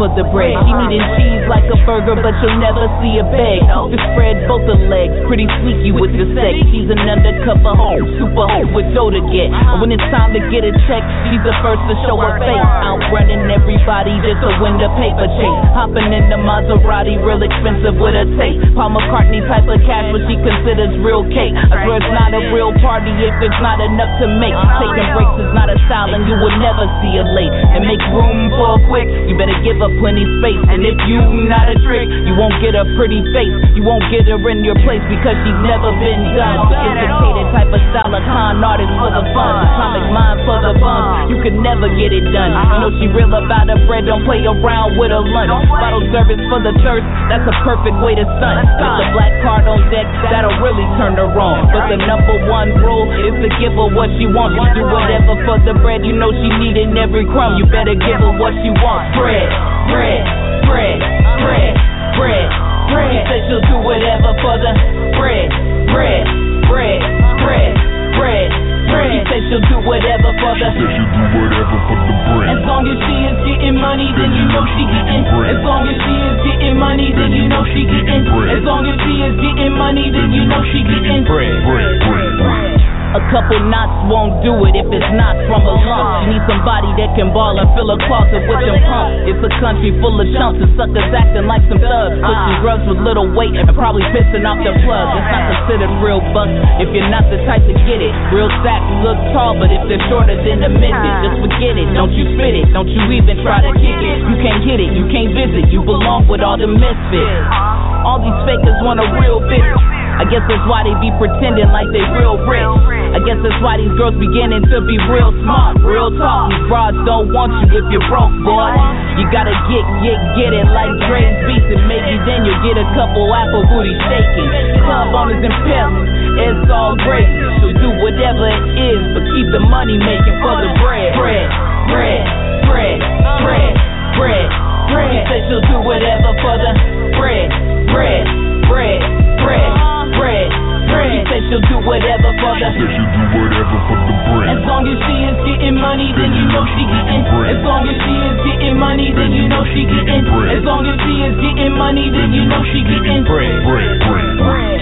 for the bread. She needing cheese like a burger, but you'll never see a bag. To spread both her legs, pretty sneaky with the sex. She's an undercover hoe, super hoe with dough to get. When it's time to get a check, she's the first to show her face. Outrunning everybody just to win the paper chase. Hopping in the Maserati, real expensive with a tape. Paul McCartney type of cash, what she considers real cake. I swear it's not a real party if it's not enough to make. Taking breaks is not a style and you will never see her late. And make room for a quick, you better give her plenty space. And if you not a trick, you won't get a pretty face. You won't get her in your place because she's never been done. Sophisticated type of style, a con artist for the fun. Atomic mind for the bum, you could never get it done. You know she real about her bread, don't play around with her lunch. Bottle service for the thirst, that's a perfect way to stunt. With the black card on deck, that'll really turn her on. But the number one rule is to give her what she wants. Do whatever for the bread, you know she needing every crumb. You better give her what she wants. Bread, bread, bread, bread, bread, bread. She said she'll do whatever for the bread, bread, bread, bread, bread, bread. She said she'll do whatever for the. She said she'll do whatever for the bread. As long as she is getting money, then you know she getting. As long as she is getting money, then you know she getting. As long as she is getting money, then you know she getting. Bread, bread, bread, bread. A couple knots won't do it if it's not from a lump. She needs somebody that can ball and fill a closet with them pumps. It's a country full of chumps and suckers acting like some thugs. Pushing drugs with little weight and probably pissing off the plug. It's not considered real bucks if you're not the type to get it. Real sacks look tall, but if they're shorter than the midget, just forget it. Don't you spit it, don't you even try to kick it. You can't hit it, you can't visit, you belong with all the misfits. All these fakers want a real bitch. I guess that's why they be pretending like they real rich. I guess that's why these girls beginning to be real smart. Real talk, these broads don't want you if you're broke, boy. You gotta get it like Dre's beats, and maybe then you'll get a couple apple booty shaking. Club owners and pimps, it's all great. So do whatever it is, but keep the money making for the bread. Bread, bread, bread, bread, bread, bread. She said she'll do whatever for the bread, bread, bread, bread, bread, bread. She said she'll do whatever for the. She said she'll do whatever for the bread. As long as she is getting money, then you know she getting. As long as she is getting money, then you know she getting. As long as she is getting money, then you know she getting. Bread, bread, bread, bread.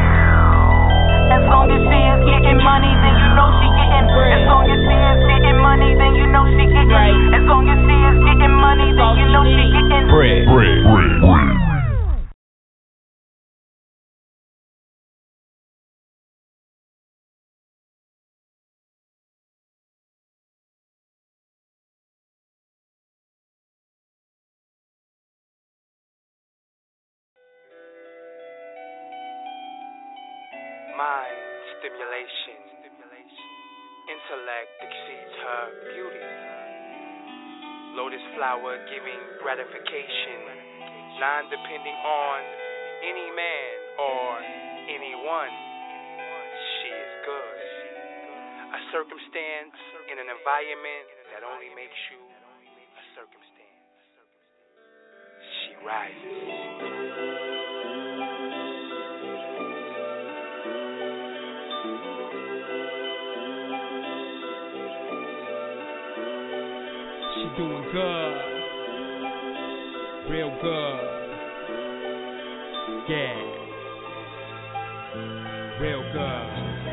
As long as she is getting money, then you know she getting. As long as she is getting money, then you know she getting. As long as she is getting money, then you know she getting. Bread, bread, bread, bread. Mind stimulation, intellect exceeds her beauty. Lotus flower giving gratification, non-depending on any man or anyone. She is good. A circumstance in an environment that only makes you a circumstance. She rises. She doing good, real good, yeah, real good,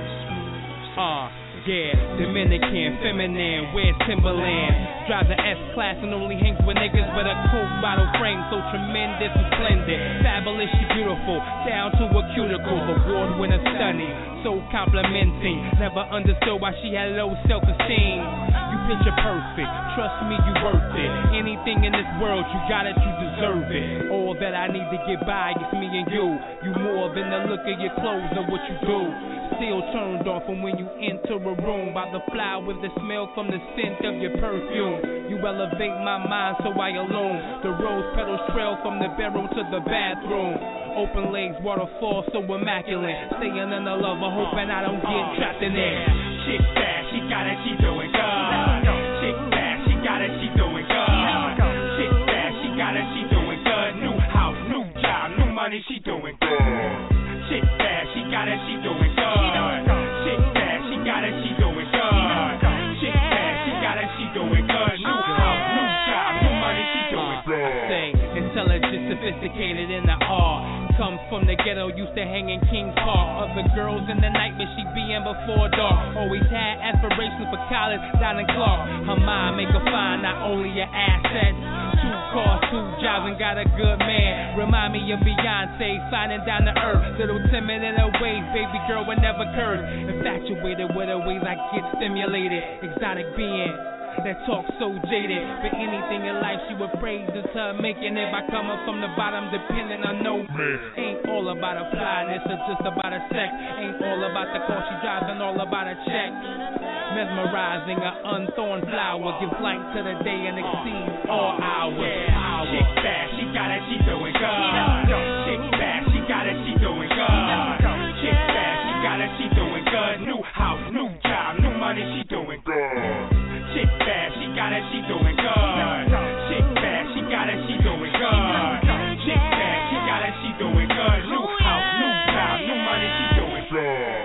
yeah, Dominican, feminine, wears Timberland, drives an S-Class and only hangs with niggas with a Coke bottle frame, so tremendous and splendid, fabulous, she beautiful, down to a cuticle, award winner stunning, so complimenting, never understood why she had low self-esteem. You picture perfect, trust me, you worth it. Anything in this world, you got it, you deserve it. All that I need to get by is me and you. You more than the look of your clothes or what you do. Still turned on from when you enter a room by the flowers, the smell from the scent of your perfume. You elevate my mind so I illume. The rose petals trail from the bedroom to the bathroom. Open legs, waterfall so immaculate. Staying in the love, hoping I don't get trapped in it. Chick fast, she got it, she doing good. Chick fast, she got it, she doing good. Chick fast, she got it, she doing good. New house, new job, new money, she doing good. Chick fast, she got it, she doing good. Chick fast, she got it, she doing good. Chick fast, she got it, she doing good. New house, new job, new money, she doing good. educated in the art. Come from the ghetto, used to hang in King's Park. Other girls in the night, but she be in before dark. Always had aspirations for college, down in Clark. Her mind make her find not only your assets. 2 cars, 2 jobs, and got a good man. Remind me of Beyonce, sliding down the earth. Little timid in her ways, baby girl would never curse. Infatuated with her ways, I get stimulated. Exotic being that talk so jaded, but anything in life she would praise is her making it by coming from the bottom, depending on no man. Ain't all about her flyness, it's just about her sex. Ain't all about the car she drives and all about her check. Mesmerizing an unthorn flower, gives light to the day and exceeds all hours. Chick fast, she got it, she doing good. Chick fast, she got it, she doing good. Chick fast, she got it, she doing good. New house, new job, new money, she doing good. Chick fast, she got it, she doing good. Chick fast, she got it, she doing good. Chick fast, she got it, she doing good. New house, new job, new money, she doing good.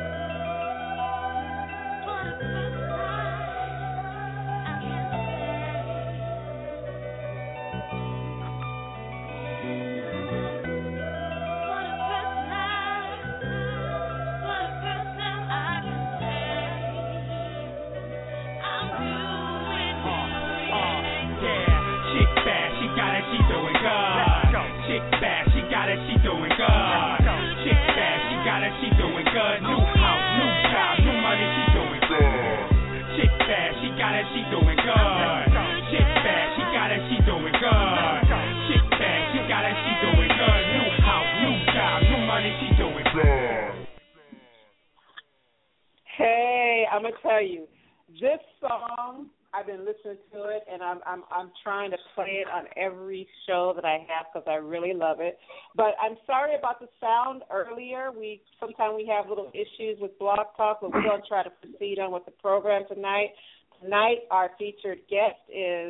Hey, I'm gonna tell you, this song, I've been listening to it, and I'm trying to play it on every show that I have because I really love it. But I'm sorry about the sound earlier. Sometimes we have little issues with Blog Talk, but we're gonna try to proceed on with the program tonight. Tonight, our featured guest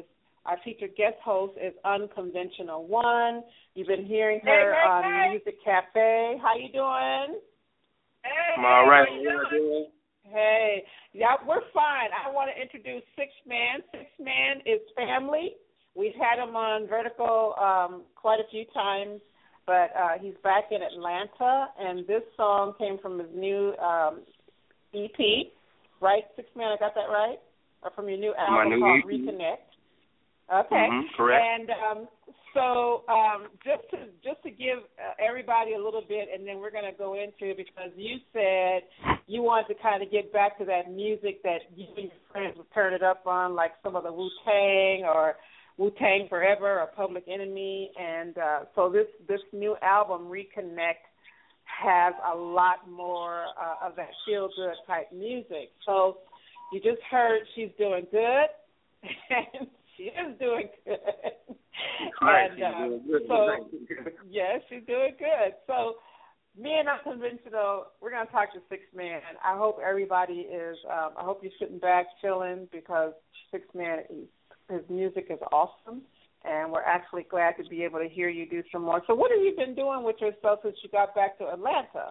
host is Unconventional One. You've been hearing her on Music Cafe. How you doing? I'm all right. How you doing? Hey, yeah, we're fine. I want to introduce Six Man. Six Man is family. We've had him on Vertical quite a few times, but he's back in Atlanta, and this song came from his new EP, right? Six Man, I got that right? Or from your new album called EP. Reconnect. Okay. Correct. And so just to give everybody a little bit, and then we're going to go into it, because you said you wanted to kind of get back to that music that you and your friends would turn it up on, like some of the Wu-Tang or Wu-Tang Forever or Public Enemy. And so this new album, Reconnect, has a lot more of that feel-good type music. So you just heard she's doing good. And she is doing good. Right, And she's doing good. yes, she's doing good. So me and Unconventional, we're going to talk to Six Man. I hope everybody is, I hope you're sitting back, chilling, because Six Man, his music is awesome. And we're actually glad to be able to hear you do some more. So what have you been doing with yourself since you got back to Atlanta?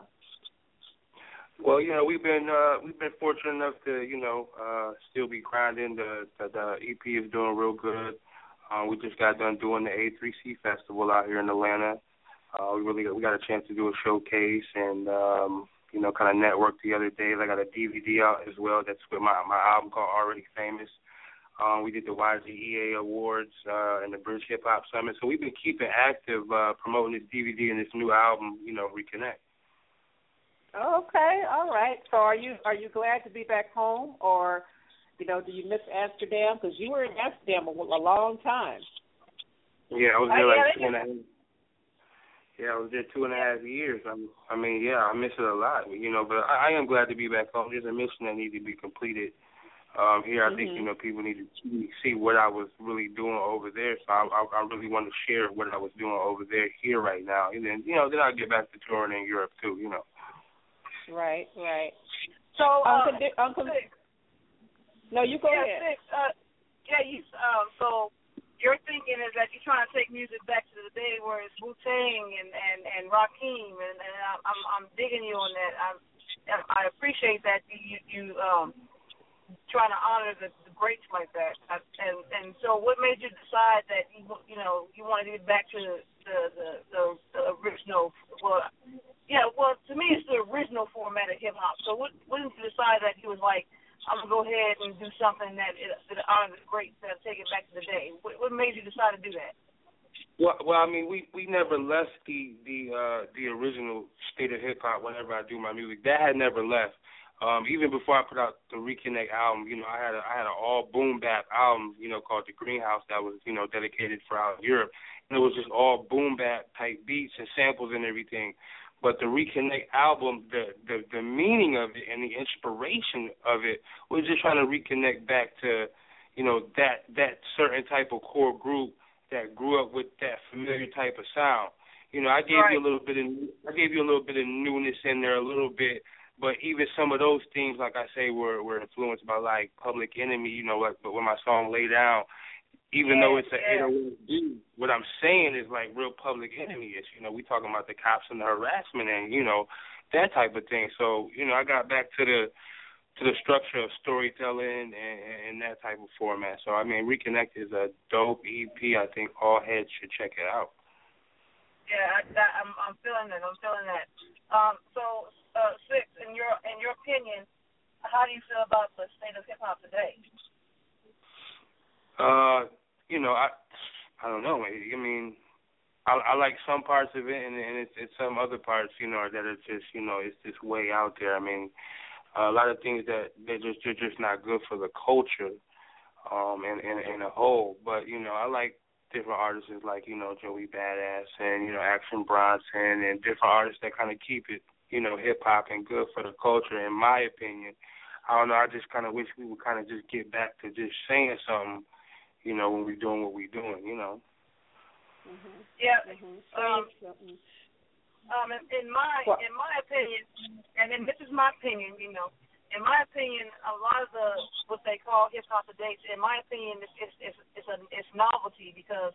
Well, we've been fortunate enough to, still be grinding. The EP is doing real good. We just got done doing the A3C Festival out here in Atlanta. We got a chance to do a showcase and kind of network the other day. I got a DVD out as well that's with my album called Already Famous. We did the YGEA Awards and the British Hip Hop Summit. So we've been keeping active promoting this DVD and this new album, Reconnect. Okay, all right. So are you glad to be back home, or do you miss Amsterdam? Because you were in Amsterdam a long time. Yeah, I was there I was there 2.5 years. I miss it a lot, but I am glad to be back home. There's a mission that needs to be completed here. I think, people need to see what I was really doing over there. So I really want to share what I was doing over there here right now. And then, then I'll get back to touring in Europe too, Right. So, no, you go ahead. So your thinking is that you're trying to take music back to the day where it's Wu-Tang and Rakim, and I'm digging you on that. I appreciate that you trying to honor the greats like that. And so, what made you decide that you wanted to get back to the original? Well, to me, it's the original format of hip hop. So, what did you decide that he was like, I'm gonna go ahead and do something that honors the greats, that take it back to the day? What made you decide to do that? Well, I mean, we never left the original state of hip hop. Whenever I do my music, that had never left. Even before I put out the Reconnect album, I had an all boom bap album, called The Greenhouse, that was, dedicated for out Europe. And it was just all boom bap type beats and samples and everything. But the Reconnect album, the meaning of it and the inspiration of it was just trying to reconnect back to, that certain type of core group that grew up with that familiar type of sound. I gave you a little bit of newness in there, a little bit. But even some of those themes, like I say, were influenced by, like, Public Enemy, but when my song Lay Down, even though it's an 808 beat, what I'm saying is, like, real Public Enemy-ish. We talking about the cops and the harassment and, that type of thing. So, I got back to the structure of storytelling and that type of format. So, I mean, Reconnect is a dope EP. I think all heads should check it out. Yeah, I'm feeling that. So, Six, in your opinion, how do you feel about the state of hip hop today? I don't know. I mean, I like some parts of it, and it's some other parts, that are just, it's just way out there. I mean, a lot of things that they're just not good for the culture, in a whole. But I like different artists like Joey Badass and Action Bronson and different artists that kind of keep it, hip hop and good for the culture. In my opinion, I don't know. I just kind of wish we would kind of just get back to just saying something, when we're doing what we're doing, Mm-hmm. Yeah. Mm-hmm. In my opinion, and then this is my opinion, in my opinion, a lot of what they call hip hop today, in my opinion, it's novelty because,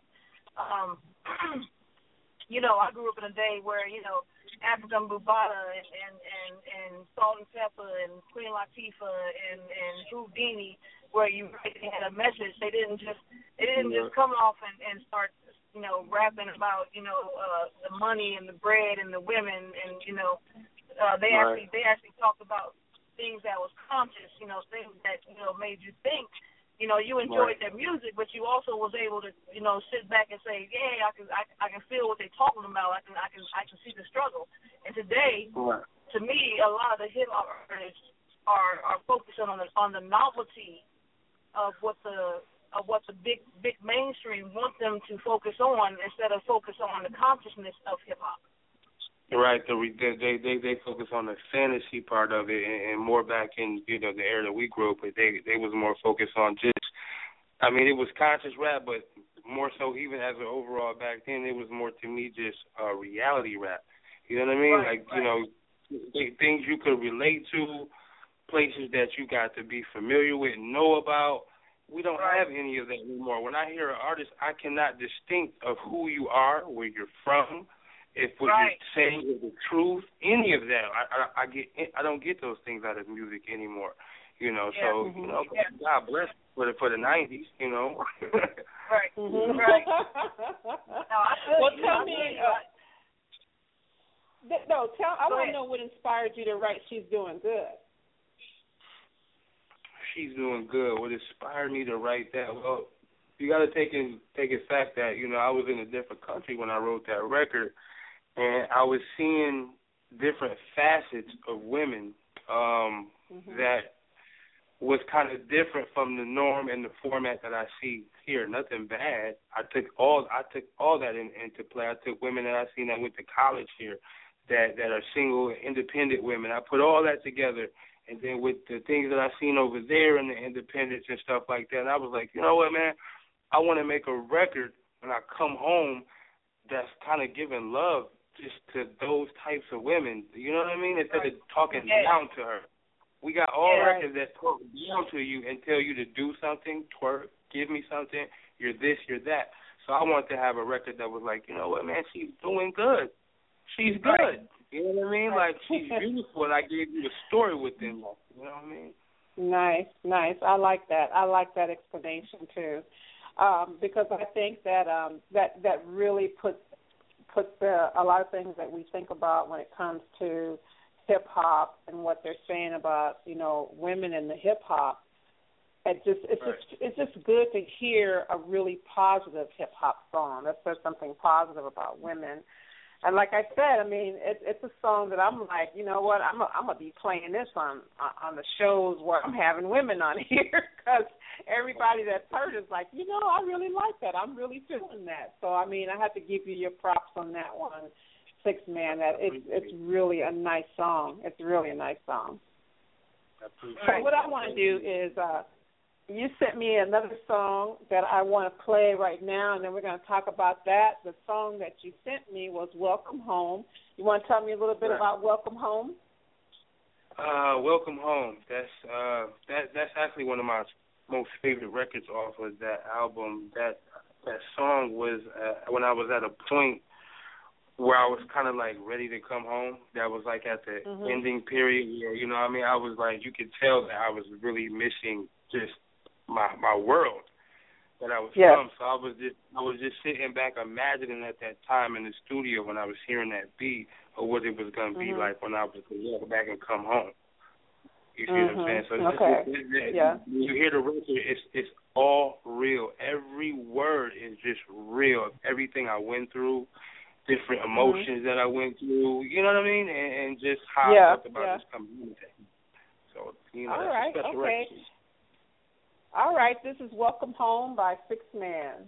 I grew up in a day where African Bambaataa and Salt and Pepper and Queen Latifah and Houdini, where you really had a message. They didn't just come off and start rapping about the money and the bread and the women, and they actually talked about things that was conscious, things that made you think. You enjoyed their music, but you also was able to sit back and say, yeah, I can feel what they're talking about. I can see the struggle. And today, to me, a lot of the hip hop artists are focusing on the novelty of what the big mainstream want them to focus on, instead of focus on the consciousness of hip hop. Right, they focus on the fantasy part of it, and more back in the era that we grew up with, they was more focused on just, I mean, it was conscious rap, but more so even as an overall back then, it was more to me just reality rap. You know what I mean? Right, things you could relate to, places that you got to be familiar with and know about. We don't have any of that anymore. When I hear an artist, I cannot distinct of who you are, where you're from, if what you're saying is the truth, any of that. I don't get those things out of music anymore. So God bless for the 90s. Right. Mm-hmm. Right. Well, tell me. I want to know what inspired you to write "She's Doing Good." She's Doing Good. What inspired me to write that? Well, you got to take in fact that I was in a different country when I wrote that record. And I was seeing different facets of women that was kind of different from the norm and the format that I see here. Nothing bad. I took all that into play. I took women that I seen that went to college here, that are single, independent women. I put all that together, and then with the things that I seen over there and the independence and stuff like that, and I was like, you know what, man, I want to make a record when I come home that's kind of giving love just to those types of women, you know what I mean? Instead of talking down to her. We got all records that talk down to you and tell you to do something, twerk, give me something, you're this, you're that. So I wanted to have a record that was like, you know what, man, she's doing good. She's good. You know what I mean? Like, she's beautiful, and I gave you a story within that. You know what I mean? Nice. I like that. I like that explanation too, because I think that that really puts a lot of things that we think about when it comes to hip hop and what they're saying about women in the hip hop. It's just good to hear a really positive hip hop song that says something positive about women. And like I said, I mean, it's a song that I'm like, you know what, I'm gonna be playing this on the shows where I'm having women on here, because everybody that's heard is like, I really like that. I'm really feeling that. So I mean, I have to give you your props on that one, Six Man. That it's really a nice song. It's really a nice song. So what I want to do is, you sent me another song that I want to play right now, and then we're going to talk about that. The song that you sent me was Welcome Home. You want to tell me a little bit about Welcome Home? Welcome Home. That's actually one of my most favorite records off of that album. That song was when I was at a point where I was kind of like ready to come home. That was like at the ending period where, I was like, you could tell that I was really missing just my world that I was from. So I was just sitting back imagining at that time in the studio when I was hearing that beat, or what it was going to be like when I was going to walk back and come home. You see what I'm saying? So when you hear the record, it's all real. Every word is just real. Everything I went through, different emotions that I went through, you know what I mean? And just how I felt about this community. So, all that's right, a special record. All right, this is Welcome Home by Six Man.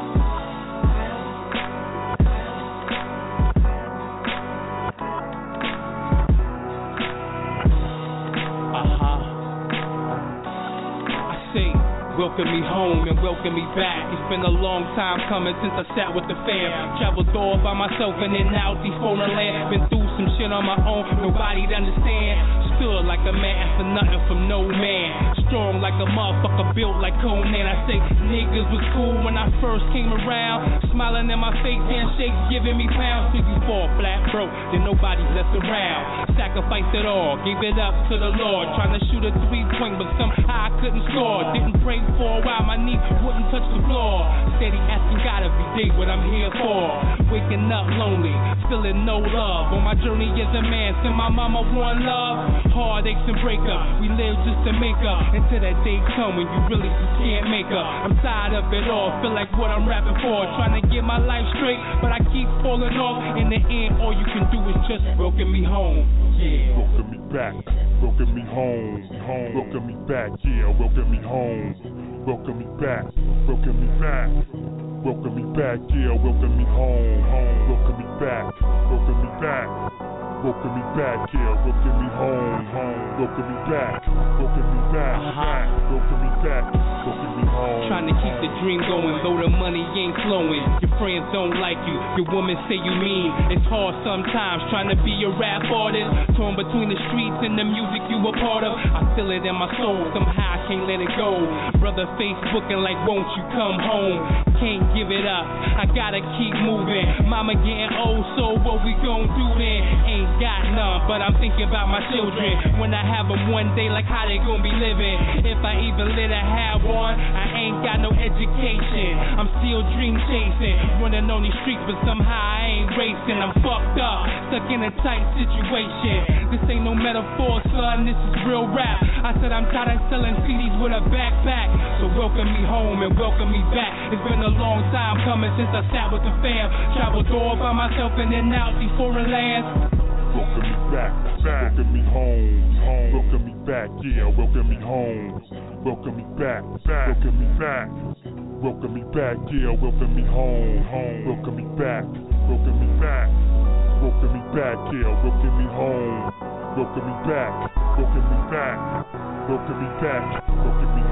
Welcome me home and welcome me back. It's been a long time coming since I sat with the fam. Traveled all by myself and in out these foreign land. Been through some shit on my own, nobody to understand. Stood like a man for nothing from no man. Strong like a motherfucker, built like Conan. I say niggas was cool when I first came around. Smiling in my face, handshakes giving me pounds. Till you fall flat broke, then nobody's left around. Sacrificed it all, gave it up to the Lord. Trying to shoot a 3-point, but somehow I couldn't score. Didn't pray for a while, my knees wouldn't touch the floor. Steady asking God every day what I'm here for. Waking up lonely, feeling no love. On my journey as a man, send my mama one love. Heartaches and breakups, we live just to make up. Until that day come when you really can't make up. I'm tired of it all, feel like what I'm rapping for. Trying to get my life straight, but I keep falling off. In the end, all you can do is just welcome me home. Yeah. Welcome me back, welcome me home, welcome me back, yeah, welcome me home, welcome me back, welcome me back, welcome me back, yeah, welcome me home, welcome me back, welcome me back, welcome me back, yeah, welcome me home, welcome me back, welcome me back, welcome me back, welcome me home. Trying to keep the dream going, though the money ain't flowing. Your friends don't like you, your woman say you mean. It's hard sometimes trying to be a rap artist. Torn between the streets and the music you a part of. I feel it in my soul, somehow I can't let it go. Brother Facebooking like, won't you come home? Can't give it up, I gotta keep moving. Mama getting old, so what we gon' do then? Ain't got none, but I'm thinking about my children. When I have them one day, like how they gon' be living. If I even let her have one, I ain't got no education. I'm still dream chasing, running on these streets, but somehow I ain't racing. I'm fucked up, stuck in a tight situation. This ain't no metaphor, son, this is real rap. I said I'm tired of selling CDs with a backpack. So welcome me home and welcome me back. It's been a long time coming since I sat with the fam. Traveled all by myself and then out these foreign lands. Welcome me back, welcome me home, welcome me back, yeah, welcome me home, welcome me back, welcome me back, welcome me back, yeah, welcome me home, welcome me back, welcome me back, welcome me back, yeah, welcome me home, welcome me back, welcome me back, welcome me back, welcome me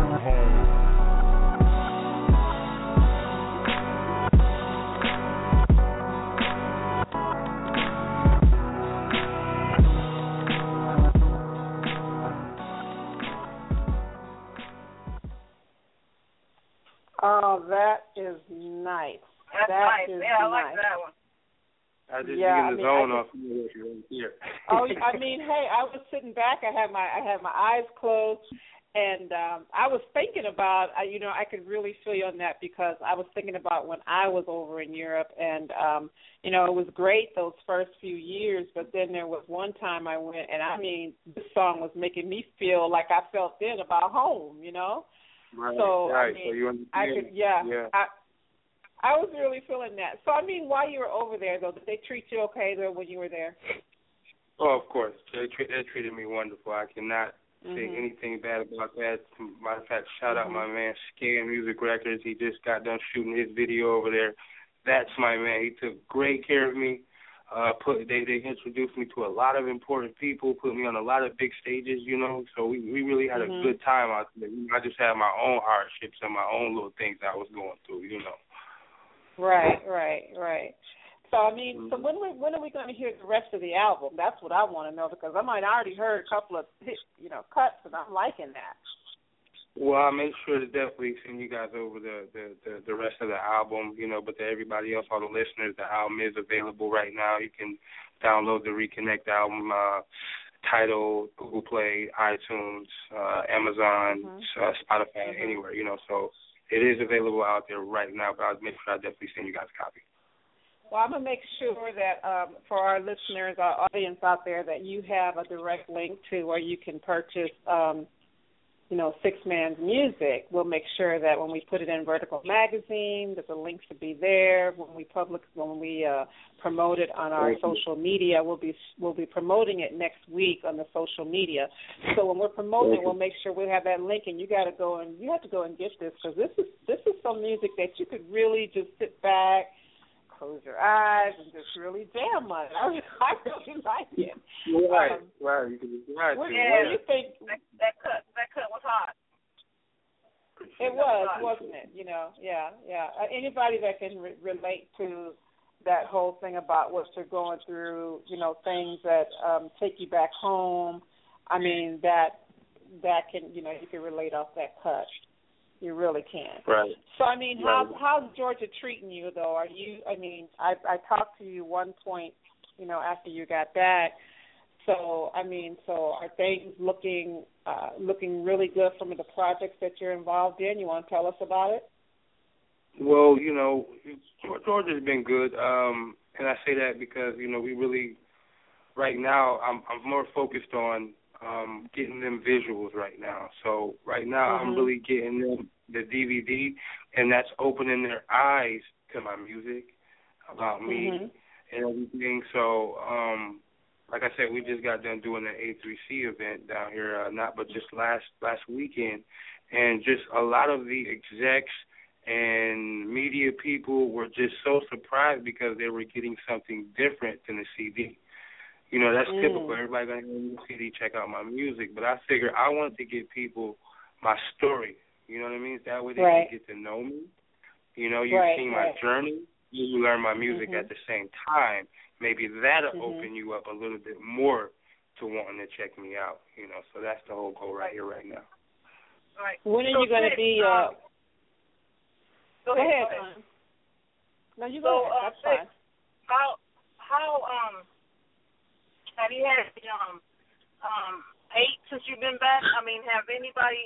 home. Oh, that is nice. That's nice. Yeah, I like that one. I just get in the zone off here. Oh, I mean, hey, I was sitting back. I had my eyes closed, and I was thinking about, I could really feel you on that because I was thinking about when I was over in Europe, and it was great those first few years. But then there was one time I went, and I mean, this song was making me feel like I felt then about home. Right. So right. I mean, so you understand? I could, yeah. I was really feeling that. So, I mean, while you were over there, though, did they treat you okay, though, when you were there? Oh, of course. They treated me wonderful. I cannot say anything bad about that. Matter of fact, shout out my man, Scan Music Records. He just got done shooting his video over there. That's my man. He took great care of me. They introduced me to a lot of important people, put me on a lot of big stages, So we really had a good time out there. I just had my own hardships and my own little things I was going through, Right. So I mean, so when are we going to hear the rest of the album? That's what I want to know because I already heard a couple of cuts, and I'm liking that. Well, I'll make sure to definitely send you guys over the rest of the album, But to everybody else, all the listeners, the album is available right now. You can download the Reconnect album, Tidal, Google Play, iTunes, Amazon, Spotify, anywhere, So it is available out there right now, but I'll make sure I definitely send you guys a copy. Well, I'm going to make sure that for our listeners, our audience out there, that you have a direct link to where you can purchase, Six Man's music. We'll make sure that when we put it in Vertical Magazine, that the links will be there. When we promote it on our social media, we'll be promoting it next week on the social media. So when we're promoting it, we'll make sure we have that link, and you have to go and get this because this is some music that you could really just sit back, close your eyes, and just really jam on it. I really like it. Right. You can just ride what do you think? That cut was hot. It was, wasn't it? Yeah. Anybody that can relate to that whole thing about what you're going through, things that take you back home. I mean, that can, you can relate off that cut. You really can. Right. So, I mean, how's Georgia treating you, though? I talked to you one point, after you got back. So, are things looking really good from the projects that you're involved in? You want to tell us about it? Well, Georgia's been good, and I say that because, we really, right now, I'm more focused on getting them visuals right now. So right now I'm really getting them the DVD, and that's opening their eyes to my music, about me, and everything. So, like I said, we just got done doing an A3C event down here, just last weekend, and just a lot of the execs and media people were just so surprised because they were getting something different than a CD. That's typical. Everybody got a CD, check out my music. But I figured I wanted to give people my story. You know what I mean? That way they can get to know me. You've seen my journey. You learn my music at the same time. Maybe that'll open you up a little bit more to wanting to check me out. So that's the whole goal right here, right now. Right. When are you going to be? Go ahead. No, you go ahead. That's fine. How have you had hate since you've been back? I mean, have anybody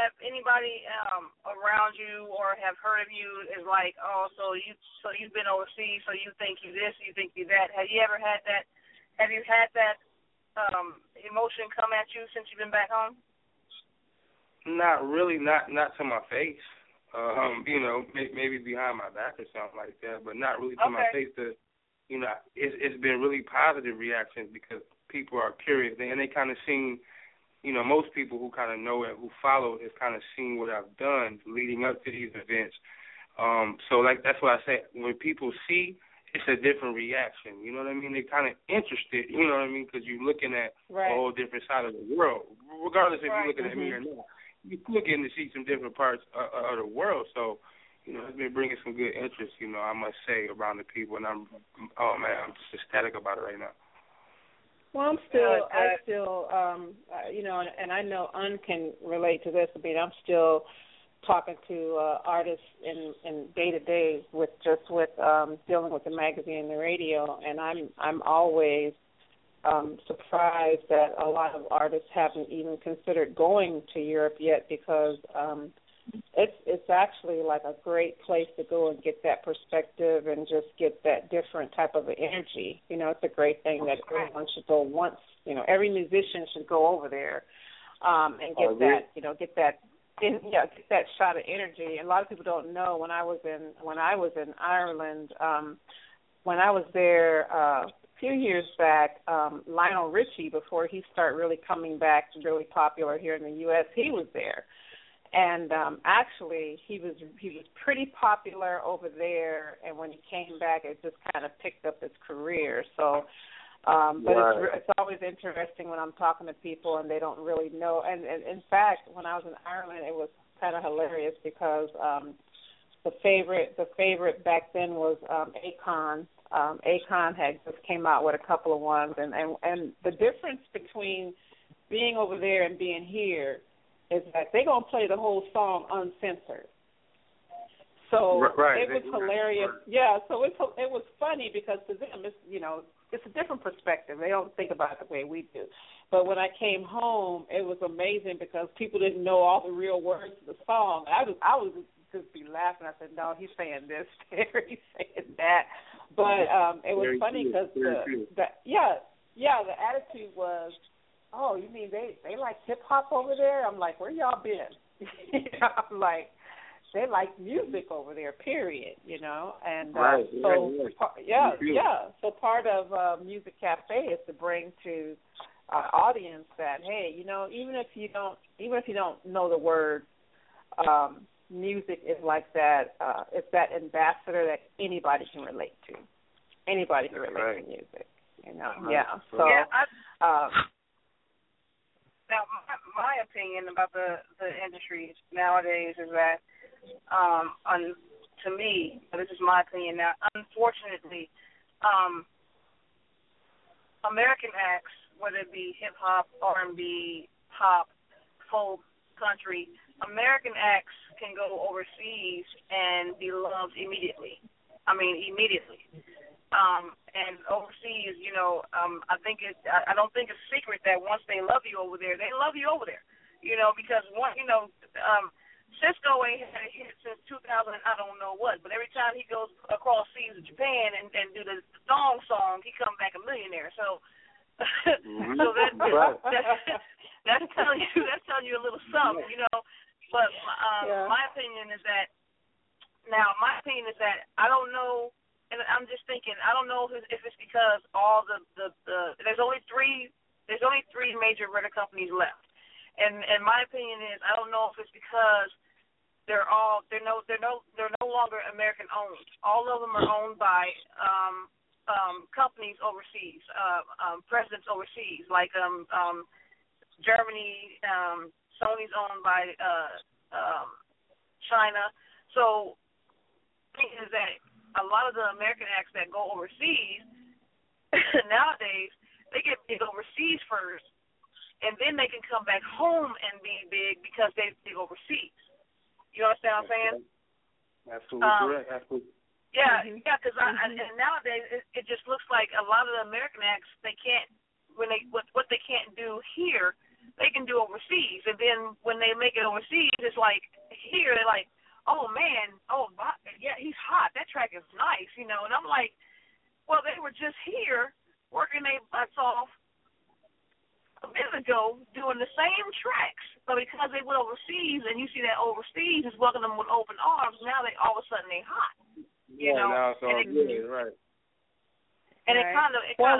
around you or have heard of you is like, so you've been overseas, so you think you this, you think you that. Have you ever had that? Have you had that emotion come at you since you've been back home? Not really, not to my face. Maybe behind my back or something like that, but not really to my face. It's been really positive reactions because people are curious, and they kind of seen, most people who kind of know it, who follow it, have kind of seen what I've done leading up to these events. So that's what I say. When people see, it's a different reaction. You know what I mean? They're kind of interested. You know what I mean? Because you're looking at a whole different side of the world, regardless if you're looking at me or not. You're looking to see some different parts of the world. So, it's been bringing some good interest, I must say, around the people, and I'm just ecstatic about it right now. Well, and I know Un can relate to this. I mean, I'm still talking to artists in day to day with dealing with the magazine and the radio, and I'm always surprised that a lot of artists haven't even considered going to Europe yet, because it's actually like a great place to go and get that perspective and just get that different type of energy. You know, it's a great thing that everyone should go once. You know, every musician should go over there and get that. You know, get that shot of energy. And a lot of people don't know, when I was in Ireland, when I was there a few years back, Lionel Richie, before he started really coming back really popular here in the U.S., he was there. And actually, he was pretty popular over there, and when he came back, it just kind of picked up his career. So, but it's always interesting when I'm talking to people and they don't really know. And in fact, when I was in Ireland, it was kind of hilarious because the favorite back then was Akon. Akon had just came out with a couple of ones, and the difference between being over there and being here is that they're going to play the whole song uncensored. So it was hilarious. Yeah, so it was funny because to them, it's a different perspective. They don't think about it the way we do. But when I came home, it was amazing because people didn't know all the real words of the song. I was just be laughing. I said, no, he's saying this, he's saying that. But it was funny because the attitude was, oh, you mean they like hip-hop over there? I'm like, where y'all been? I'm like, they like music over there, period, And so part of Music Cafe is to bring to our audience that, hey, even if you don't know the words, music is like that. It's that ambassador that anybody can relate to. Anybody can relate to music, Yeah. So. Yeah, now, my opinion about the industry nowadays is that, to me, this is my opinion now, unfortunately, American acts, whether it be hip-hop, R&B, pop, folk, country, American acts can go overseas and be loved immediately. I mean, immediately. And overseas, I don't think it's a secret that once they love you over there, they love you over there. Because Cisco ain't had a hit since 2000, I don't know what, but every time he goes across seas to Japan and do the thong song, he comes back a millionaire. So, that's telling you a little something, But my opinion is that I don't know. And I'm just thinking, I don't know if it's because all there's only three major record companies left, and my opinion is I don't know if it's because they're no longer American owned. All of them are owned by companies overseas, presidents overseas, like Germany. Sony's owned by China. So the thing is that a lot of the American acts that go overseas nowadays, they get big overseas first, and then they can come back home and be big because they're big overseas. You understand what I'm saying? Absolutely correct. Absolutely. Yeah, because and nowadays it just looks like a lot of the American acts they can't what they can't do here they can do overseas, and then when they make it overseas, it's like here they're like, oh, man, yeah, he's hot. That track is nice, And I'm like, well, they were just here working their butts off a minute ago doing the same tracks. But because they went overseas and you see that overseas is welcoming them with open arms, now they all of a sudden they hot. Now it's all good, right. And it kind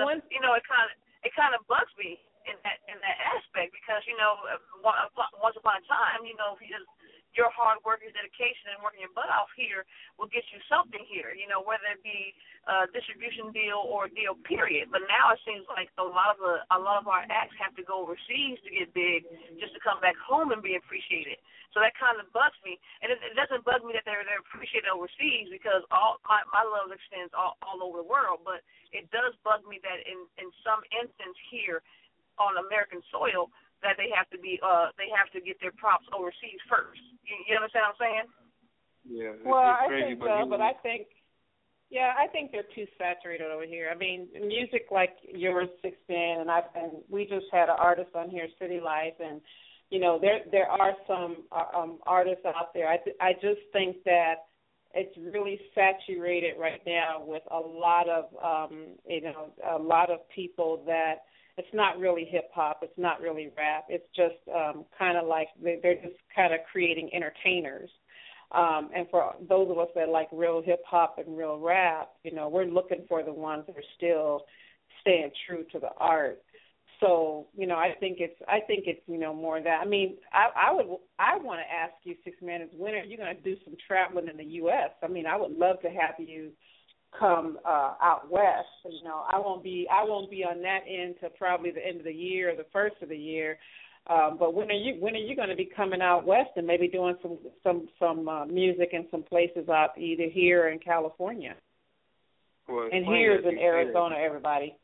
of bugs me in that aspect because, once upon a time, your hard work, your dedication, and working your butt off here will get you something here, whether it be a distribution deal or a deal, period. But now it seems like a lot of our acts have to go overseas to get big just to come back home and be appreciated. So that kind of bugs me. And it doesn't bug me that they're appreciated overseas because all my love extends all over the world. But it does bug me that in some instance here on American soil, that they have to get their props overseas first. You understand what I'm saying? Yeah. Well, it's I crazy, think so, but I think they're too saturated over here. I mean, music like yours, 610, and we just had an artist on here, City Life, and you know, there are some artists out there. I just think that it's really saturated right now with a lot of a lot of people that it's not really hip hop, it's not really rap. It's just kind of like they're just kind of creating entertainers. And for those of us that like real hip hop and real rap, you know, we're looking for the ones that are still staying true to the art. So, you know, I think it's you know, more that. I mean, I want to ask you, 6 Minutes, when are you going to do some traveling in the U.S.? I mean, I would love to have you come out west. You know, I won't be on that end till probably the end of the year or the first of the year. But when are you going to be coming out west and maybe doing some music in some places out either here or in California? Well, and here's in Arizona, everybody.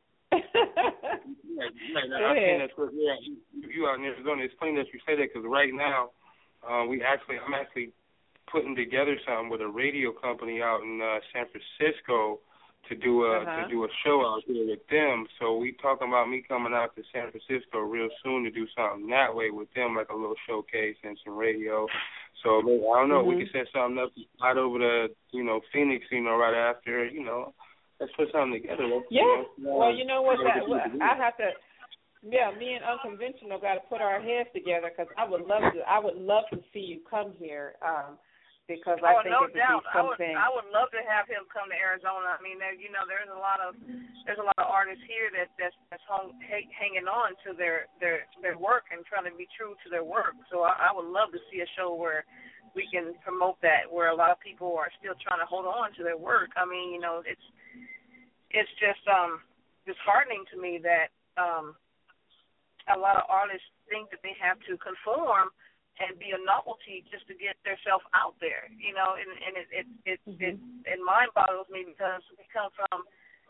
You out in Arizona. It's funny that you say that because right now, I'm actually putting together something with a radio company out in San Francisco to do a show out here with them. So we talking about me coming out to San Francisco real soon to do something that way with them, like a little showcase and some radio. So maybe, I don't know, we can set something up right over to, you know, Phoenix, you know, right after, you know. Let's put something together. Yeah. Well, you know what? I have to. Yeah, me and Unconventional got to put our heads together because I would love to see you come here. Because I think it would be something. I would love to have him come to Arizona. I mean, you know, there's a lot of artists here that's hanging on to their work and trying to be true to their work. So I would love to see a show where we can promote that, where a lot of people are still trying to hold on to their work. I mean, you know, it's just disheartening to me that a lot of artists think that they have to conform and be a novelty just to get themselves out there, you know, and it mind boggles me because we come from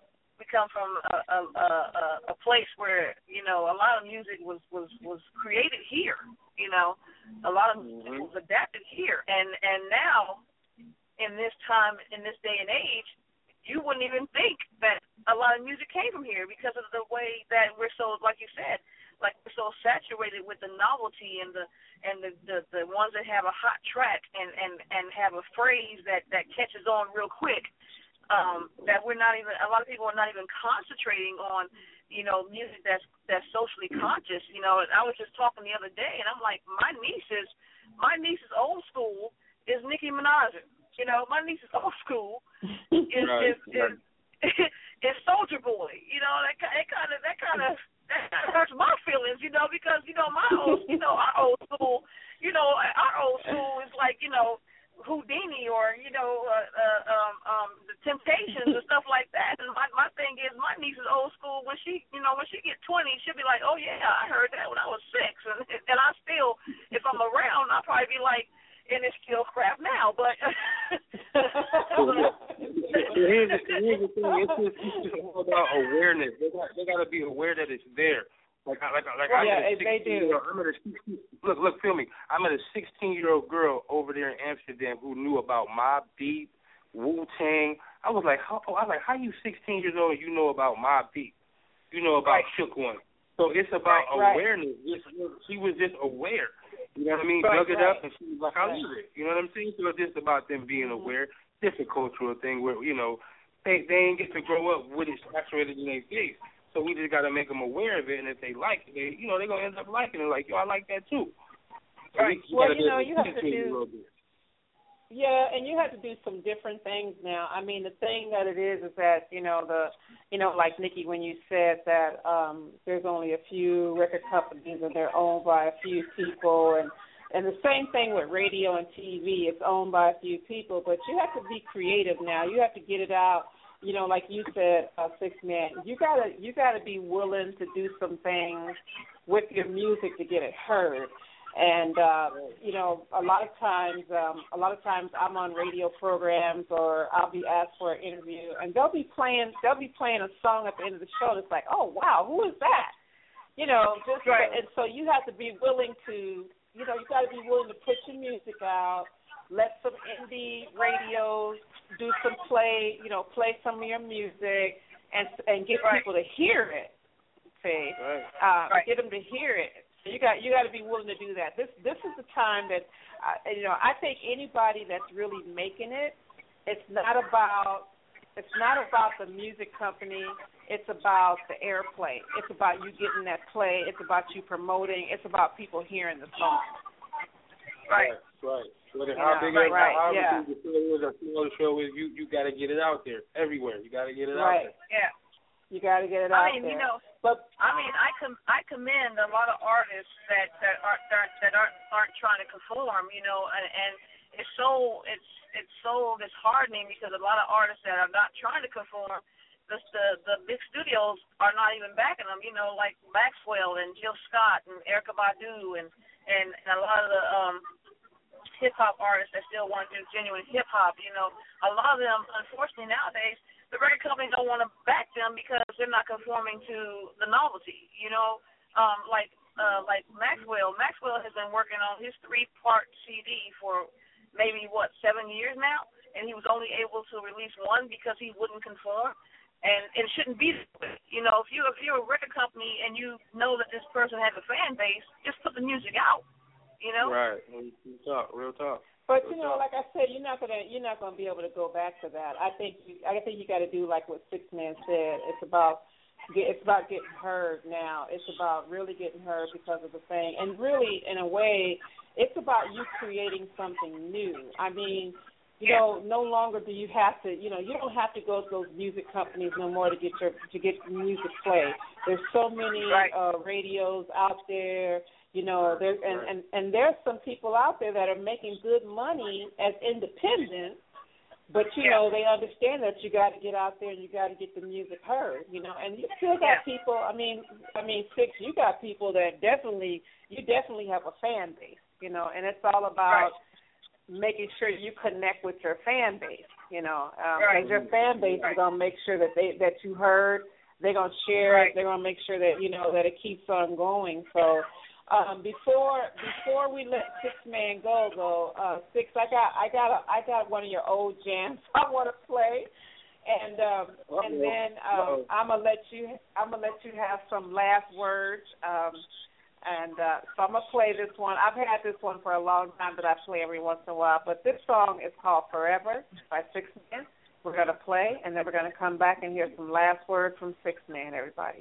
a place where, you know, a lot of music was created here, you know, a lot of music was adapted here, and now in this time, in this day and age, you wouldn't even think that a lot of music came from here because of the way that we're so, like you said, like we're so saturated with the novelty and the ones that have a hot track and have a phrase that catches on real quick, that we're not even, a lot of people are not even concentrating on, you know, music that's socially conscious. You know, I was just talking the other day and I'm like, my niece's old school is Nicki Minaj. You know, my niece's old school is Soulja Boy. You know, that kind of hurts my feelings, you know, because, you know, our old school is like, you know, Houdini or, you know, the Temptations and stuff like that. And my thing is, my niece is old school. When she get 20, she'll be like, oh yeah, I heard that when I was 6, and I still, if I'm around, I'll probably be like, and it's still crap now, but. Here's the thing. It's just all about awareness. They got to be aware that it's there. Look, feel me. I met a 16-year-old girl over there in Amsterdam who knew about Mobb Deep, Wu-Tang. I was like, how you 16 years old and you know about Mobb Deep? You know about Shook One. So it's about awareness. She was just aware. You know what I mean? Dug it up and she was like, I love it. You know what I'm saying? So it's just about them being aware. It's a cultural thing where, you know, they ain't get to grow up with it saturated in their face. So we just got to make them aware of it, and if they like it, they're going to end up liking it. Like, yo, I like that too. Right. Well, you know, you have to do. Yeah, and you have to do some different things now. I mean, the thing that it is that, you know, like Nikki, when you said that there's only a few record companies and they're owned by a few people, and the same thing with radio and TV, it's owned by a few people, but you have to be creative now. You have to get it out. You know, like you said, 6 Man, you gotta be willing to do some things with your music to get it heard. And you know, a lot of times I'm on radio programs or I'll be asked for an interview, and they'll be playing a song at the end of the show that's like, oh wow, who is that? just right. And so you have to be willing to, you got to be willing to put your music out, let some indie radios do some play some of your music, and get people to hear it. See, get them to hear it. So you got to be willing to do that. This is the time that, I think anybody that's really making it, it's not about the music company. It's about the airplay. It's about you getting that play. It's about you promoting. It's about people hearing the song. Right. Whether how big the show is, you got to get it out there everywhere. You got to get it out there. Yeah. You got to get it out there. I commend a lot of artists that aren't trying to conform, and it's so disheartening because a lot of artists that are not trying to conform, the big studios are not even backing them, like Maxwell and Jill Scott and Erykah Badu and a lot of the hip-hop artists that still want to do genuine hip-hop, a lot of them, unfortunately, nowadays, the record companies don't want to back them because they're not conforming to the novelty, like Maxwell. Maxwell has been working on his 3-part CD for maybe, 7 years now, and he was only able to release one because he wouldn't conform. And it shouldn't be that way. If you're a record company and you know that this person has a fan base, just put the music out. Right. Real talk. But like I said, you're not gonna be able to go back to that. I think you got to do like what Six Man said. It's about getting heard now. It's about really getting heard because of the thing, and really, in a way, it's about you creating something new. I mean, no longer do you have to. You don't have to go to those music companies no more to get music played. There's so many radios out there. There's and there's some people out there that are making good money as independents, but they understand that you got to get out there and you got to get the music heard. And you still got people. I mean, Six, you got people that definitely have a fan base. And it's all about making sure you connect with your fan base. Because your fan base is gonna make sure that you heard. They're gonna share it. They're gonna make sure that that it keeps on going. So. Before we let Six Man go though, Six, I got one of your old jams I want to play, and then I'm gonna let you have some last words, so I'm gonna play this one. I've had this one for a long time that I play every once in a while, but this song is called Forever by Six Man. We're gonna play, and then we're gonna come back and hear some last words from Six Man. Everybody.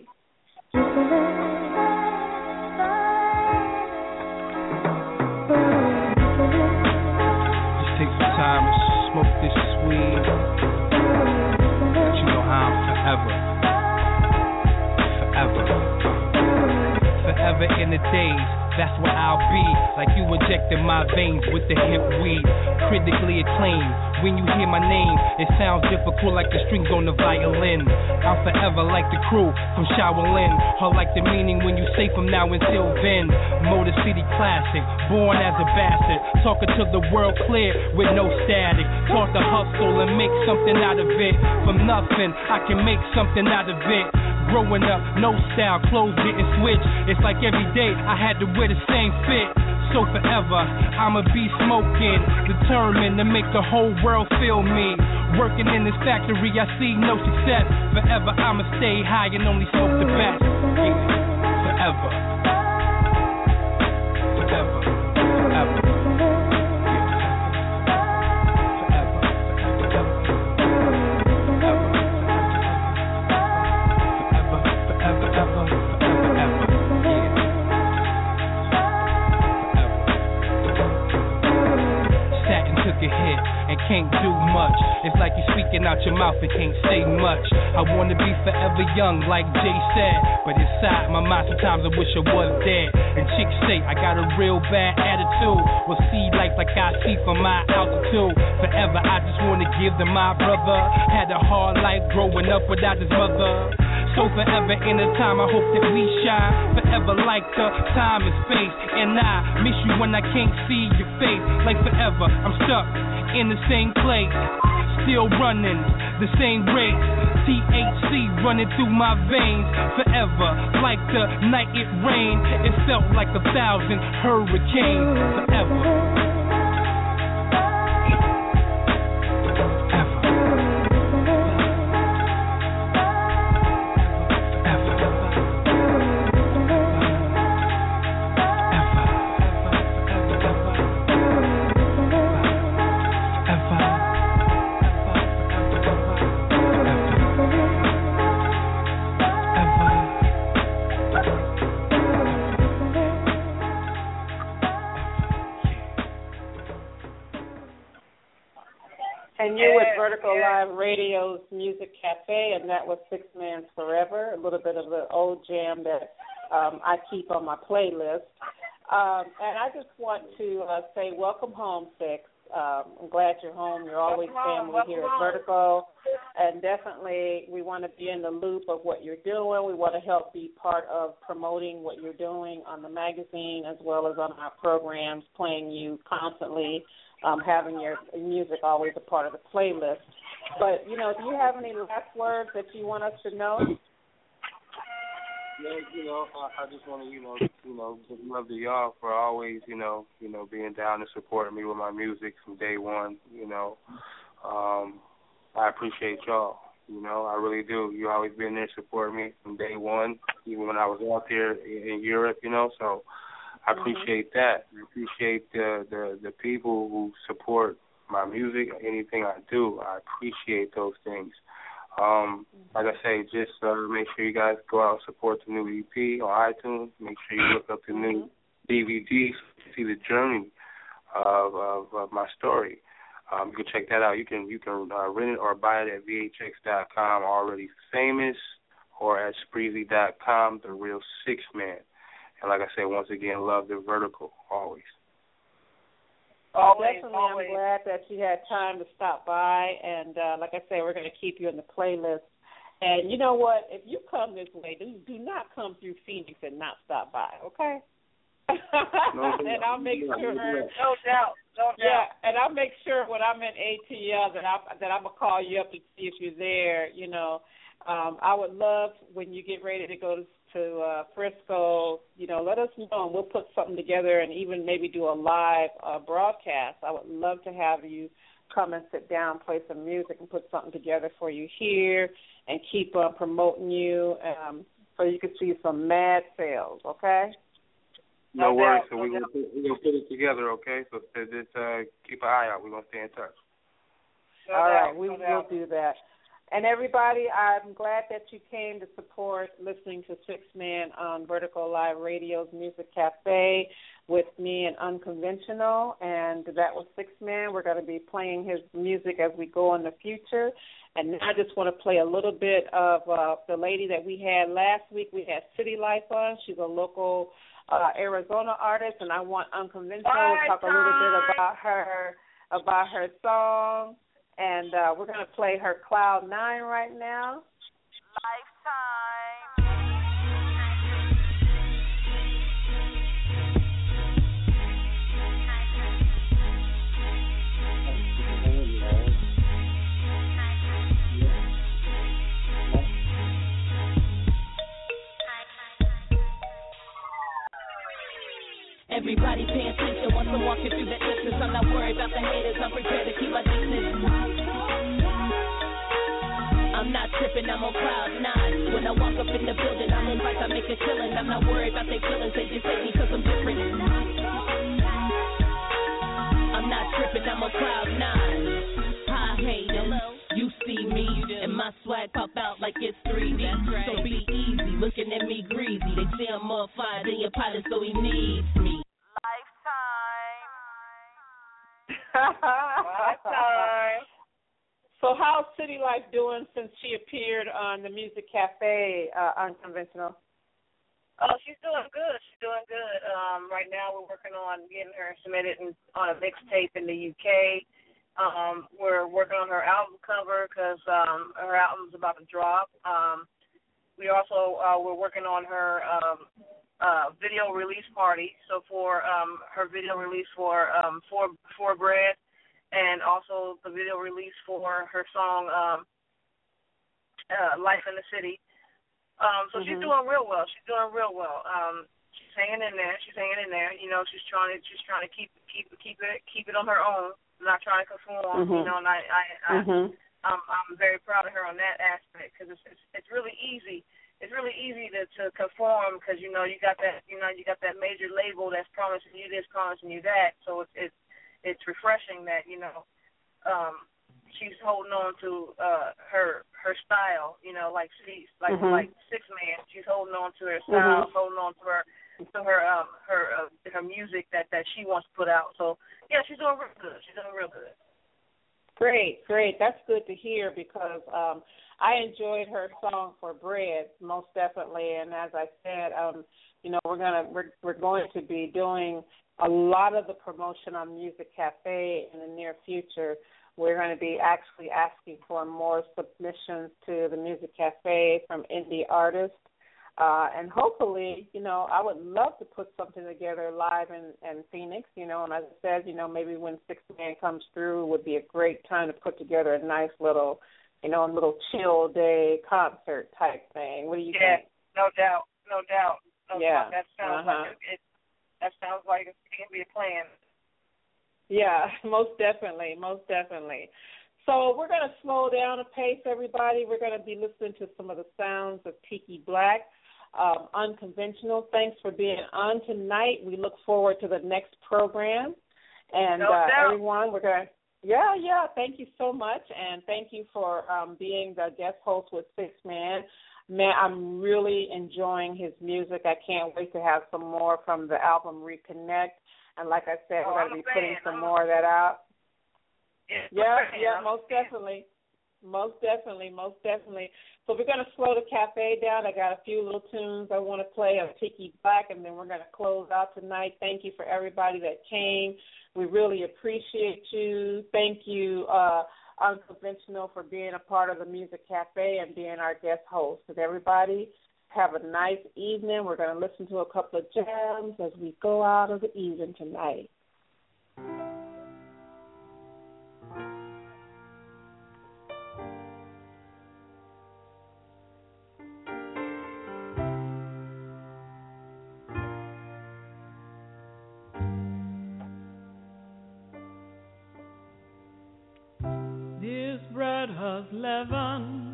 Take some time and smoke this weed. Let you know how I'm forever in the days. That's where I'll be, like you injected my veins with the hemp weed. Critically acclaimed, when you hear my name, it sounds difficult like the strings on the violin. I'm forever like the crew from Shaolin, or like the meaning when you say from now until then. Motor City classic, born as a bastard, talking to the world clear with no static. Taught to hustle and make something out of it. From nothing, I can make something out of it. Growing up, no style, clothes didn't switch. It's like every day I had to wear the same fit. So forever, I'ma be smoking, determined to make the whole world feel me. Working in this factory, I see no success. Forever, I'ma stay high and only smoke the best. Yeah. Forever. Forever. Forever. Can't do much. It's like you're speaking out your mouth and can't say much. I wanna be forever young, like Jay said, but inside my mind sometimes I wish I was dead. And chicks say I got a real bad attitude. Well, see life like I see from my altitude. Forever, I just wanna give to my brother. Had a hard life growing up without his mother. So forever in the time, I hope that we shine. Forever like the time and space. And I miss you when I can't see your face. Like forever, I'm stuck in the same place, still running the same race. THC running through my veins forever. Like the night it rained, it felt like 1,000 hurricanes forever. And you with Vertical Live Radio's Music Cafe, and that was Six Man's Forever, a little bit of the old jam that I keep on my playlist. And I just want to say welcome home, Six. I'm glad you're home. You're always family here at Vertical. And definitely we want to be in the loop of what you're doing. We want to help be part of promoting what you're doing on the magazine as well as on our programs, playing you constantly, having your music always a part of the playlist. But, do you have any last words that you want us to know? Yeah, I just want to, just love to y'all for always, being down and supporting me with my music from day one. I appreciate y'all. I really do. You always been there supporting me from day one, even when I was out there in Europe. So I appreciate that. I appreciate the people who support my music, anything I do. I appreciate those things. Like I say, just make sure you guys go out and support the new EP on iTunes. Make sure you look up the new DVDs to see the journey of my story. You can check that out. You can rent it or buy it at VHX.com, Already Famous, or at Spreezy.com, The Real Six Man. And like I said, once again, love the Vertical, always. Definitely, I'm glad that you had time to stop by. And like I say, we're going to keep you in the playlist. And you know what? If you come this way, do not come through Phoenix and not stop by, okay? And I'll make sure. No doubt. Yeah, and I'll make sure when I'm in ATL that I'm going to call you up to see if you're there. I would love when you get ready to go to Frisco, let us know, and we'll put something together and even maybe do a live broadcast. I would love to have you come and sit down, play some music, and put something together for you here and keep promoting you so you can see some mad sales, okay? No worries. So we're going to put it together, okay? So just keep an eye out. We're going to stay in touch. All right, we will do that. And everybody, I'm glad that you came to support listening to Six Man on Vertical Live Radio's Music Cafe with me and Unconventional. And that was Six Man. We're going to be playing his music as we go in the future. And I just want to play a little bit of the lady that we had last week. We had City Life on. She's a local Arizona artist, and I want Unconventional to talk a little bit about her song. And we're going to play her Cloud 9 right now. Lifetime. Everybody pay attention once I'm walking through the entrance. I'm not worried about the haters, I'm prepared to keep my distance. I'm not tripping, I'm on cloud 9. When I walk up in the building, I'm in like I make a killing. I'm not worried about their feelings, they just hate me cause I'm different. I'm not tripping, I'm on cloud 9. Hi haters, you see me, and my swag pop out like it's 3D. So be easy, looking at me greasy. They say I'm more fire than your pilot, so he needs me. Lifetime. So how's City Life doing since she appeared on the Music Cafe Unconventional? Oh, she's doing good. Right now we're working on getting her submitted on a mixtape in the UK. We're working on her album cover because her album's about to drop. We also we're working on her video release party. So for her video release for Bread, and also the video release for her song life in the city. So she's doing real well. She's hanging in there. You know, she's trying to keep it on her own, not trying to conform. You know, and I'm very proud of her on that aspect, because it's really easy. It's really easy to conform, because you got that major label that's promising you this, promising you that. So it's refreshing that she's holding on to her style, like 6 Man. She's holding on to her style, holding on to her music that she wants to put out. So yeah, she's doing real good. Great. That's good to hear, because I enjoyed her song for Bread, most definitely. And as I said, we're going to be doing a lot of the promotion on Music Cafe in the near future. We're going to be actually asking for more submissions to the Music Cafe from indie artists. And hopefully, I would love to put something together live in Phoenix, and as I said, maybe when 6 Man comes through, it would be a great time to put together a nice little, a little chill day concert type thing. What do you think? Yeah, no doubt. Yeah. That sounds like it can be a plan. Yeah, most definitely. So we're going to slow down a pace, everybody. We're going to be listening to some of the sounds of Tiki Black. Unconventional. Thanks for being on tonight. We look forward to the next program. And everyone, we're going to, thank you so much. And thank you for being the guest host with 6 Man. Man, I'm really enjoying his music. I can't wait to have some more from the album Reconnect. And like I said, we're going to be putting some more of that out. Yeah, most definitely. So we're going to slow the cafe down. I got a few little tunes I want to play of Tiki Black, and then we're going to close out tonight. Thank you for everybody that came. We really appreciate you. Thank you, Unconventional, for being a part of the Music Cafe and being our guest host. And everybody, have a nice evening. We're going to listen to a couple of jams as we go out of the evening tonight. This bread has leaven,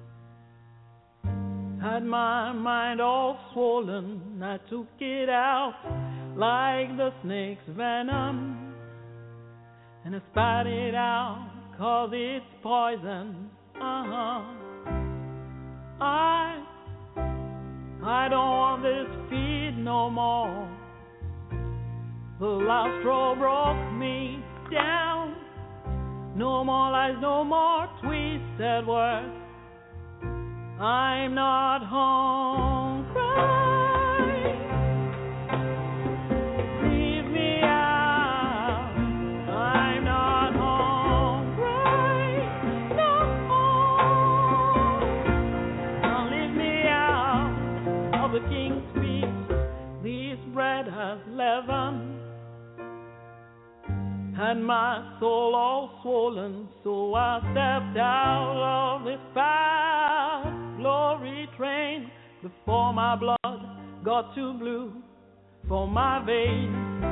had my mind all swollen. I took it out like the snake's venom, and I spat it out 'cause it's poison. I don't want this feed no more. The last straw broke me down. No more lies, no more twisted words. I'm not hungry. Leave me out. I'm not hungry. No. Don't leave me out of the king's feast. This bread has leaven, and my soul all swollen, so I stepped out of this fast glory train before my blood got too blue for my veins.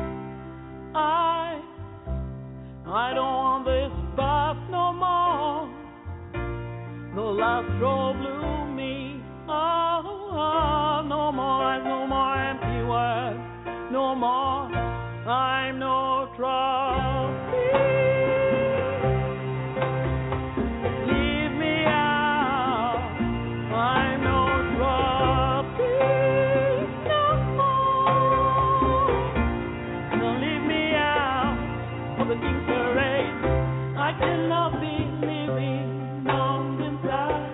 I don't want this bath no more. The last straw blew me. No more lies, no more empty words, no more. I'm no trophy. Leave me out. I'm no trophy. No more. Don't leave me out of the king's parade. I cannot be living on the inside.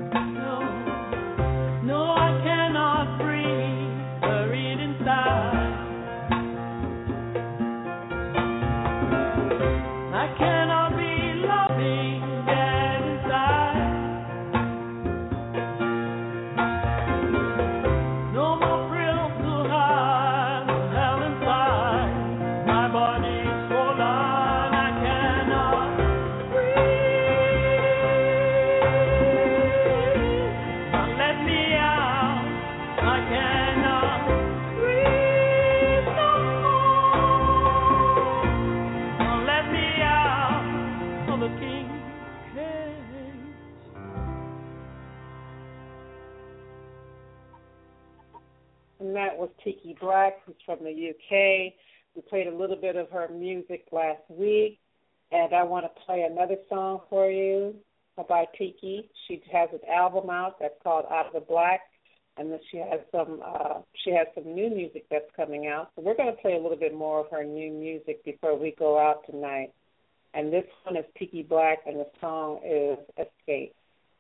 No, I cannot breathe. Buried inside. I cannot breathe no more. Now let me out of the king's cage. And that was Tiki Black, who's from the UK. We played a little bit of her music last week, and I want to play another song for you by Tiki. She has an album out that's called Out of the Black, and then she has some new music that's coming out. So we're going to play a little bit more of her new music before we go out tonight. And this one is Tiki Black, and the song is Escape.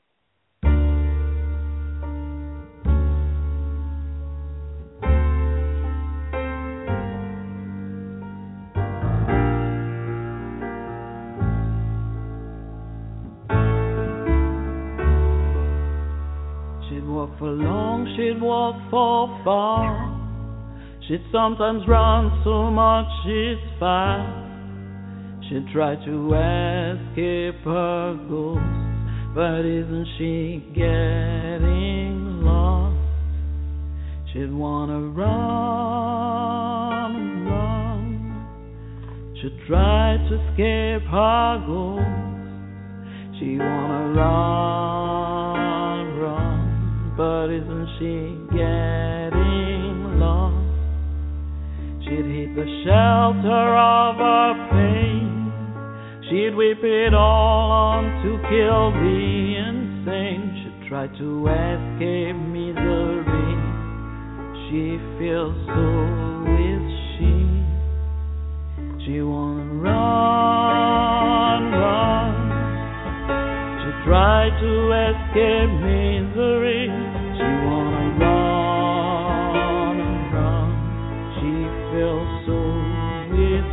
For long, she'd walk for far. She'd sometimes run so much she's fast. She'd try to escape her ghost, but isn't she getting lost? She'd wanna run. She'd try to escape her ghost. She wanna run, but isn't she getting lost? She'd hit the shelter of her pain. She'd whip it all on to kill the insane. She'd try to escape misery. She feels so is she wanna run. She'd try to escape misery. She wanna run. She feels so is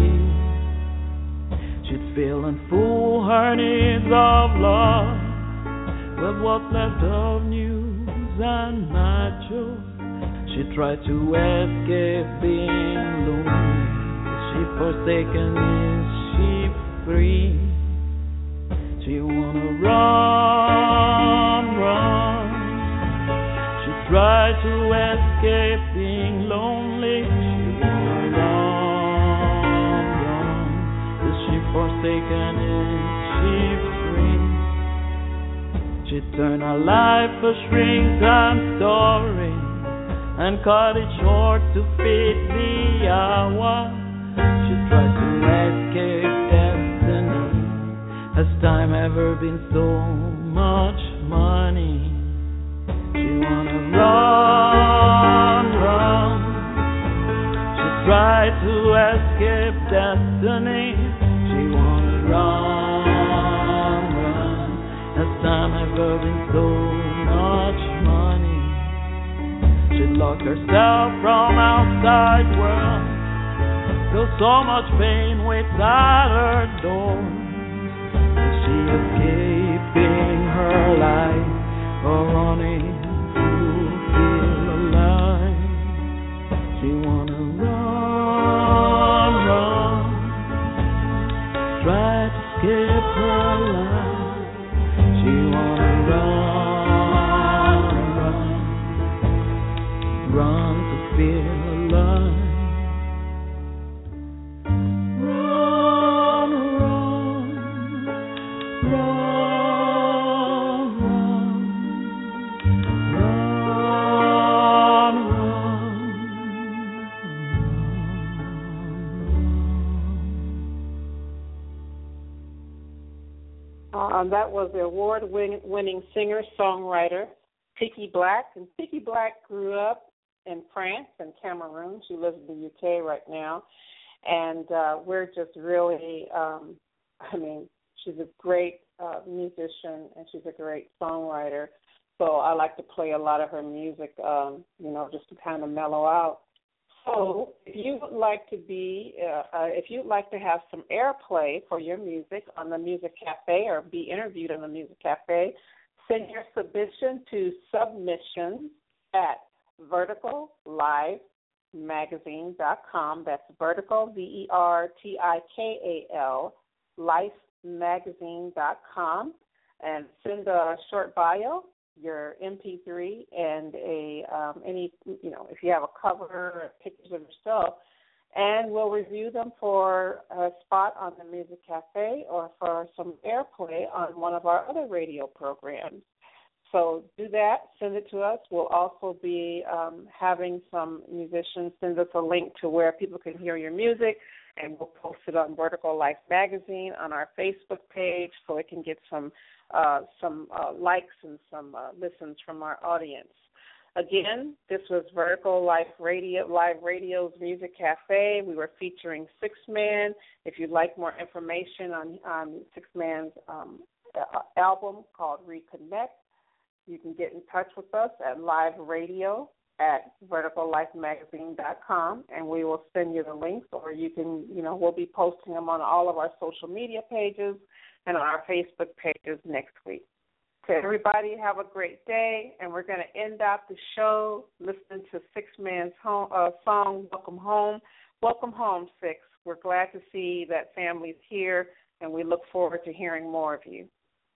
she'd fail and fool her needs of love with what's left of news and macho. She tried to escape being lonely. Is she forsaken? Is she free? She wanna run. She tried to escape being lonely. She wanna run. Is she forsaken? Is she free? She turned her life a shrink and story and cut it short to fit the hour. She tried to escape destiny. Has time ever been so much money? She wanna run. She tried to escape destiny. She wanna run. Has time ever been so much money? She locked herself from outside world. Feel so much pain without her door. Is she escaping her life or running to feel alive? She wanna run. Try to escape her life. She wanna run to feel alive. That was the award-winning singer-songwriter, Tiki Black. And Tiki Black grew up in France and Cameroon. She lives in the UK right now. And we're just really, she's a great musician and she's a great songwriter. So I like to play a lot of her music, just to kind of mellow out. So if you would like to have some airplay for your music on the Music Cafe or be interviewed on the Music Cafe, send your submission to submissions@verticallifemagazine.com. That's vertical, VERTIKAL, lifemagazine.com. And send a short bio your MP3 and any, if you have a cover or pictures of yourself, and we'll review them for a spot on the Music Cafe or for some airplay on one of our other radio programs. So do that, send it to us. We'll also be having some musicians send us a link to where people can hear your music, and we'll post it on Vertical Life Magazine on our Facebook page so it can get some likes and some listens from our audience. Again, this was Vertical Life Radio's Music Cafe. We were featuring Six Man. If you'd like more information on Six Man's album called Reconnect, you can get in touch with us at liveradio@verticallifemagazine.com, and we will send you the links, or you can, we'll be posting them on all of our social media pages and on our Facebook pages next week. So everybody have a great day, and we're going to end out the show listening to Six Man's song, Welcome Home. Welcome home, Six. We're glad to see that family's here, and we look forward to hearing more of you.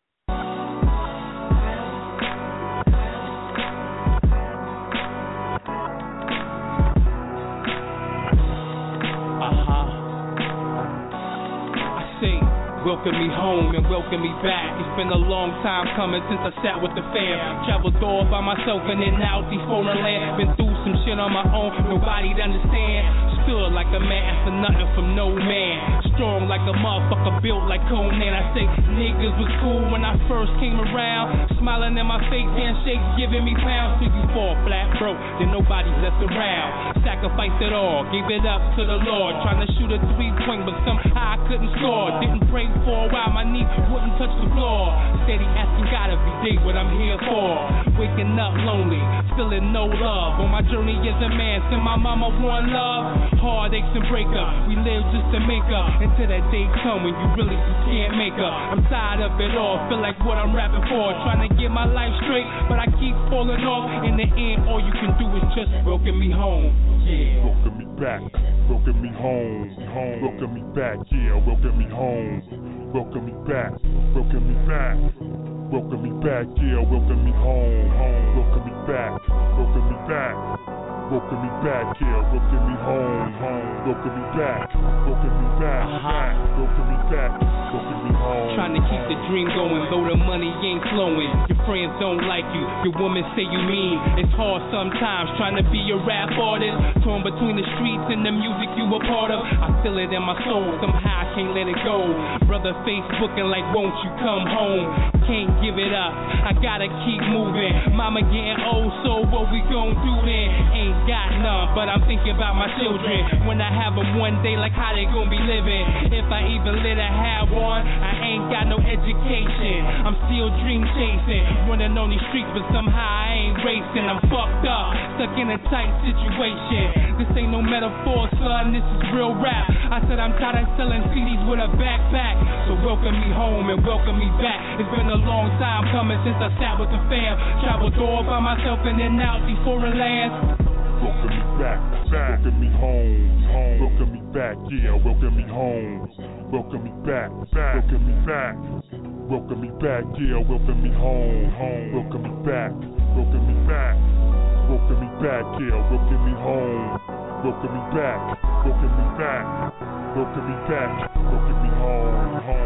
Welcome me home and welcome me back. It's been a long time coming since I sat with the fam. Traveled all by myself and in out these foreign land. Been through some shit on my own, nobody to understand. Stood like a man for nothing from no man. Strong like a motherfucker, built like Conan. I say niggas was cool when I first came around. Smiling in my face, handshakes giving me pounds. Till you fall flat broke, then nobody's left around. Sacrificed it all, gave it up to the Lord. Trying to shoot a 3-point, but somehow I couldn't score. Didn't pray for a while, my knees wouldn't touch the floor. Steady asking God every day what I'm here for. Waking up lonely, feeling no love. On my journey as a man, send my mama one love. Heartaches and breakups, we live just to make up. Until that day come when you really can't make up. I'm tired of it all, feel like what I'm rapping for. Trying to get my life straight, but I keep falling off. In the end, all you can do is just welcome me home. Yeah. Welcome me back, welcome me home, welcome me back, yeah, welcome me home, welcome me back, welcome me back, welcome me back, yeah, welcome me home, welcome me back, welcome me back, welcome me back, yeah, welcome me home, welcome me back, welcome me back, welcome me back, welcome me home. Trying to keep the dream going, though the money ain't flowing. Your friends don't like you, your woman say you mean. It's hard sometimes trying to be a rap artist. Torn between the streets and the music you a part of. I feel it in my soul, somehow I can't let it go. Brother Facebooking like, won't you come home? Can't give it up, I gotta keep moving. Mama getting old, so what we gon' do then? Ain't got none, but I'm thinking about my children. When I have them one day, like how they gon' be living. If I even let her have one, I ain't got no education. I'm still dream chasing, running on these streets, but somehow I ain't racing. I'm fucked up, stuck in a tight situation. This ain't no metaphor, son, this is real rap. I said I'm tired of selling CDs with a backpack. So welcome me home and welcome me back. It's been a long time coming since I sat with the fam. Traveled all by myself and in out these foreign lands. Welcome me back, welcome me home, welcome me back, yeah, welcome me home, welcome me back, welcome me back, welcome me back, yeah, welcome me home, welcome me back, welcome me back, welcome me back, yeah, welcome me home, welcome me back, welcome me back, welcome me back, welcome me home.